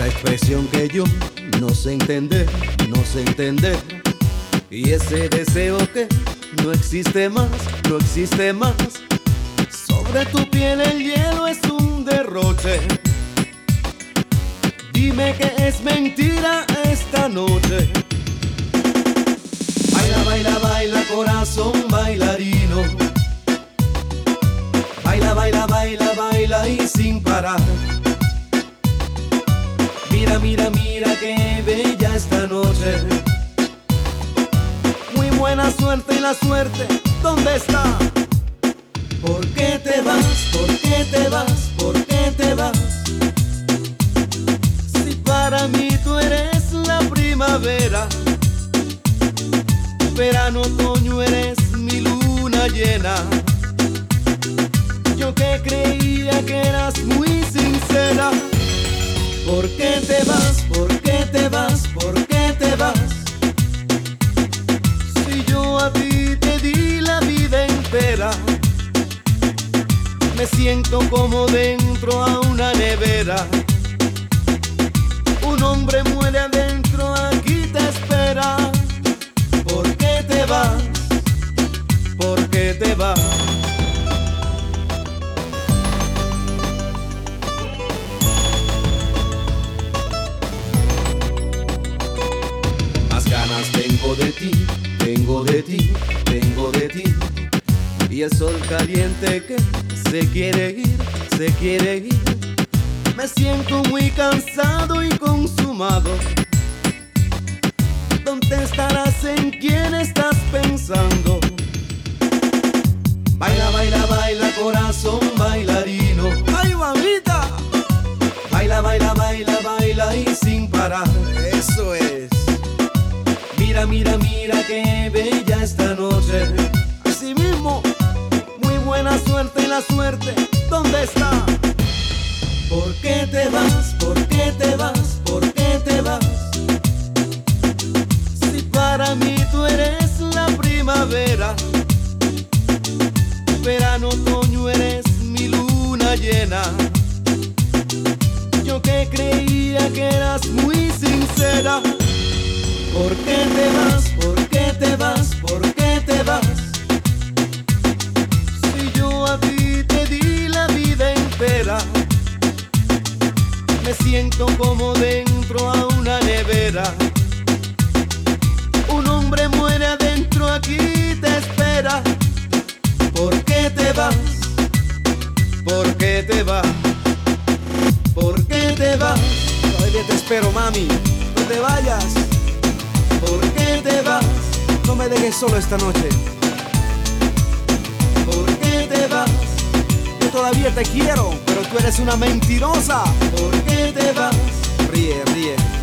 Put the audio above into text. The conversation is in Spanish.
Esa expresión que yo no sé entender, no sé entender. Y ese deseo que no existe más, no existe más. Sobre tu piel el hielo es un derroche. Dime que es mentira esta noche. Baila, baila, baila, corazón bailarino. Baila, baila, baila, baila y sin parar. Mira, mira, mira qué bella esta noche. Muy buena suerte y la suerte, ¿dónde está? ¿Por qué te vas? ¿Por qué te vas? ¿Por qué te vas? Si para mí tú eres la primavera, verano, otoño, eres mi luna llena. Yo que creía que eras muy sincera. ¿Por qué te vas? ¿Por qué te vas? ¿Por qué te vas? Si yo a ti te di la vida entera. Me siento como dentro a una nevera. Un hombre muere adentro, aquí te espera. ¿Por qué te vas? ¿Por qué te vas? Más ganas tengo de ti, tengo de ti, tengo de ti. Y el sol caliente que se quiere ir, se quiere ir. Me siento muy cansado y consumado. ¿Dónde estarás? ¿En quién estás pensando? Baila, baila, baila, corazón bailarino. ¡Ay, mamita! Baila, baila, baila, baila y sin parar. Eso es. Mira, mira, mira qué bella esta noche. Así mismo. Muy buena suerte y la suerte, ¿dónde está? ¿Por qué te vas? ¿Por qué te vas? ¿Por qué te vas? Si para mí tú eres la primavera, verano, otoño, eres mi luna llena. Yo que creía que eras muy sincera. ¿Por qué te vas? ¿Por qué te vas? ¿Por qué te vas? Si yo a ti te di la vida entera. Me siento como dentro a una nevera. Un hombre muere adentro, aquí te espera. ¿Por qué te vas? ¿Por qué te vas? ¿Por qué te vas? Todavía te espero, mami. No te vayas. ¿Por qué te vas? No me dejes solo esta noche. ¿Por qué te vas? Yo todavía te quiero, pero tú eres una mentirosa. ¿Por qué te vas? Ríe, ríe.